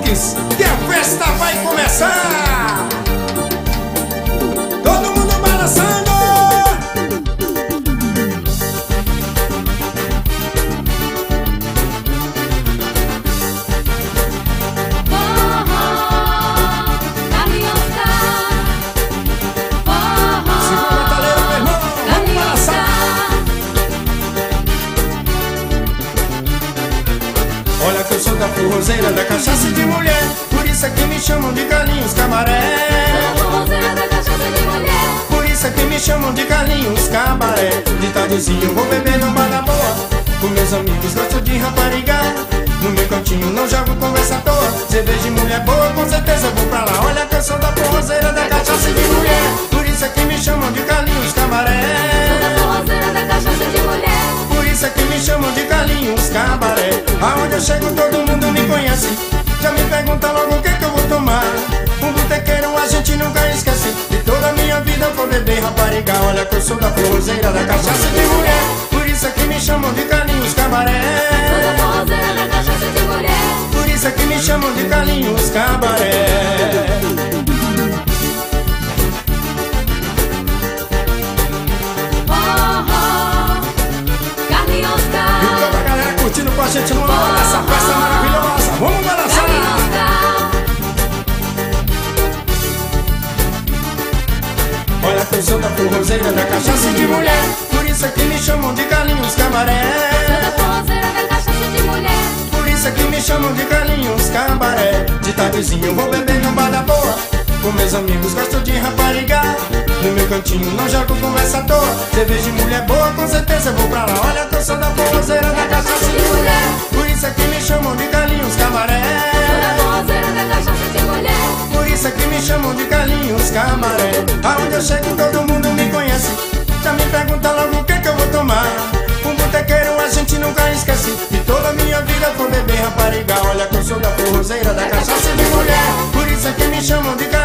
Marques, que a festa vai começar. Todo mundo balançando. Olha que eu sou da forrozeira da cachaça de mulher, por isso é que me chamam de Carlinhos Cabaré. Forrozeira da cachaça de mulher, por isso é que me chamam de Carlinhos Cabaré. De tardezinho eu vou beber no bar da boa, com meus amigos gosto de raparigar. No meu cantinho não jogo conversa à toa, cerveja de mulher boa com certeza eu vou pra lá. Olha que eu sou da forrozeira da cachaça de mulher, por isso é que me chamam de Carlinhos Cabaré. forrozeira da cachaça de mulher, por isso é que me chamam de Carlinhos Cabaré. Aonde eu chego todo mundo me conhece, já me pergunta logo o que eu vou tomar. Um botequeiro a gente nunca esquece, de toda a minha vida eu vou beber rapariga. Olha que eu sou da forrozeira da cachaça de mulher, por isso é que me chamam de Carlinhos Cabaré. forrozeira da cachaça de mulher, por isso é que me chamam de Carlinhos Cabaré. Carlinhos Car, E toda a galera curtindo com a gente numa hora dessa festa maravilhosa. Vamos balançar! Carlinhos Car, Olha que eu sou da forrozeira da cachaça de mulher, por isso é que me chamam de Carlinhos Cabaré. forrozeira da cachaça de mulher, Por isso é que me chamam de Carlinhos Cabaré. De tardezinho eu vou beber no bar da boa, com meus amigos gosto de raparigar. No meu cantinho não jogo conversa à toa, cerveja de mulher boa com certeza eu vou pra lá. Olha que eu sou da forrozeira da cachaça de mulher, por isso é que me chamam de Carlinhos Cabaré. forrozeira da cachaça de mulher, Por isso é que me chamam de Carlinhos Cabaré. Aonde eu chego todo mundo me conhece, já me pergunta logo o que eu vou tomar. Um botequeiro a gente nunca esquece, de toda a minha vida eu vou beber rapariga. Olha que eu sou da forrozeira da cachaça de mulher, por isso é que me chamam de Carlinhos